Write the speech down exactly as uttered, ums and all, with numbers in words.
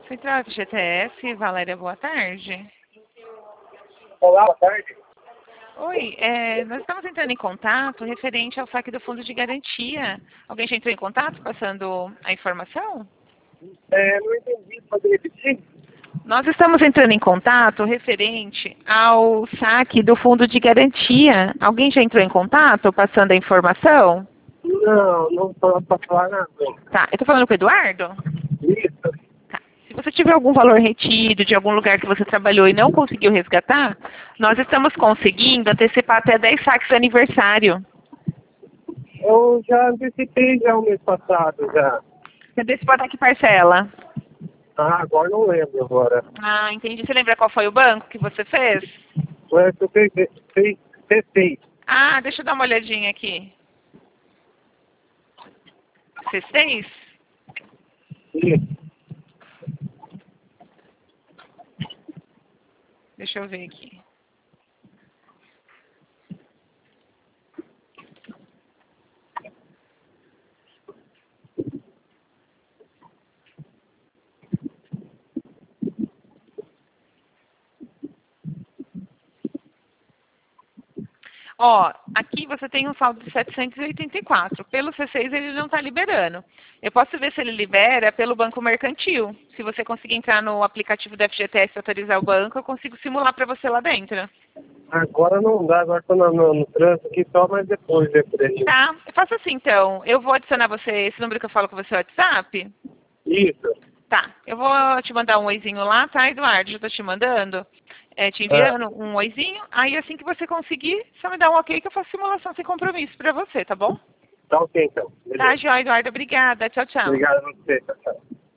Central F G T S, Valéria, boa tarde. Olá, boa tarde. Oi, é, nós estamos entrando em contato referente ao saque do fundo de garantia. Alguém já entrou em contato passando a informação? É, não entendi, pode repetir? Nós estamos entrando em contato referente ao saque do fundo de garantia. Alguém já entrou em contato passando a informação? Não, não posso falar nada. Tá, eu estou falando com o Eduardo? Isso. Tá. Se você tiver algum valor retido de algum lugar que você trabalhou e não conseguiu resgatar, nós estamos conseguindo antecipar até dez saques do aniversário. Eu já antecipei já o mês passado, já. Você antecipou até que parcela? Ah, agora não lembro agora. Ah, entendi. Você lembra qual foi o banco que você fez? Mas eu fez. Ah, deixa eu dar uma olhadinha aqui. C seis? Isso. Deixa eu ver aqui. Ó, aqui você tem um saldo de setecentos e oitenta e quatro. Pelo C seis ele não está liberando. Eu posso ver se ele libera pelo Banco Mercantil. Se você conseguir entrar no aplicativo do F G T S e autorizar o banco, eu consigo simular para você lá dentro. Agora não dá, agora estou no, no, no trânsito aqui só, mas depois, depois. Tá, eu faço assim então. Eu vou adicionar você, esse número que eu falo com você no WhatsApp? Isso. Tá, eu vou te mandar um oizinho lá, tá, Eduardo? Já tô te mandando, é, te enviando Ah, um oizinho. Aí assim que você conseguir, só me dá um ok que eu faço simulação sem compromisso pra você, tá bom? tá ok então. Tá, Beleza. Joia, Eduardo, obrigada. Tchau, tchau. Obrigado a você, tchau, tchau.